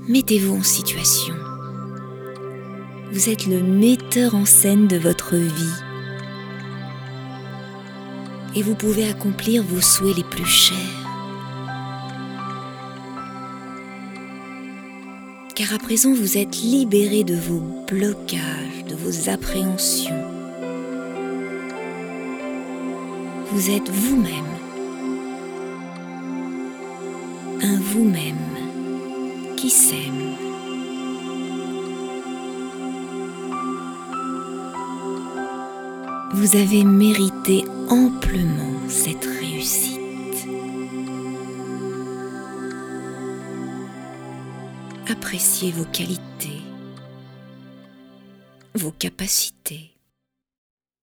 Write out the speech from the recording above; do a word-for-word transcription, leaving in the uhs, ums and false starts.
Mettez-vous en situation. Vous êtes le metteur en scène de votre vie et vous pouvez accomplir vos souhaits les plus chers. Car à présent, vous êtes libéré de vos blocages, de vos appréhensions. Vous êtes vous-même, un vous-même qui s'aime. Vous avez mérité amplement cette réussite. Appréciez vos qualités, vos capacités.